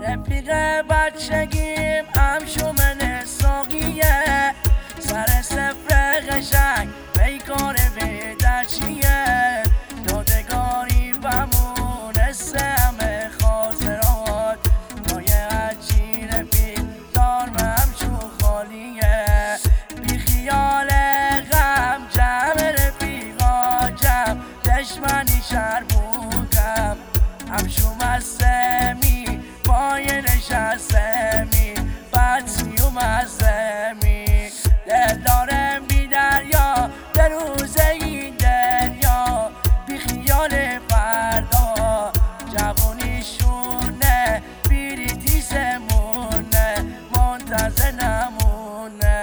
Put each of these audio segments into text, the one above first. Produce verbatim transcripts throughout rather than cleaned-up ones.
رفیق بچگیم همشومن ساقیه، سر سفر قشنگ بیکار بیدرچیه، یادگاری بمونسته همه خاطرات، پای هرچی رفیق دارم همشو خالیه، بی خیال غم جمع رفیقا جمع، دشمنی شرموکم همشو مستمی، پای نشستمی بدسی و مستمی، دل دارم بی دریا به روز این دریا، بی خیال فردا جوانیشونه بیری تیزمونه منتظر نمونه.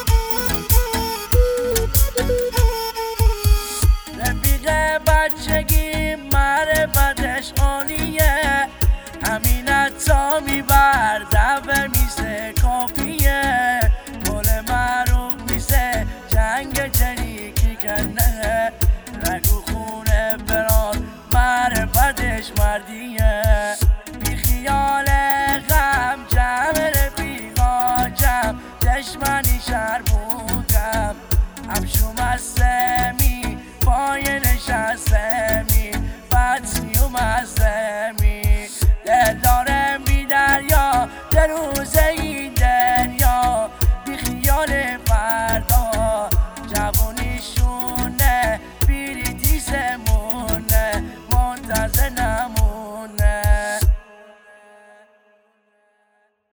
رفیق بچگی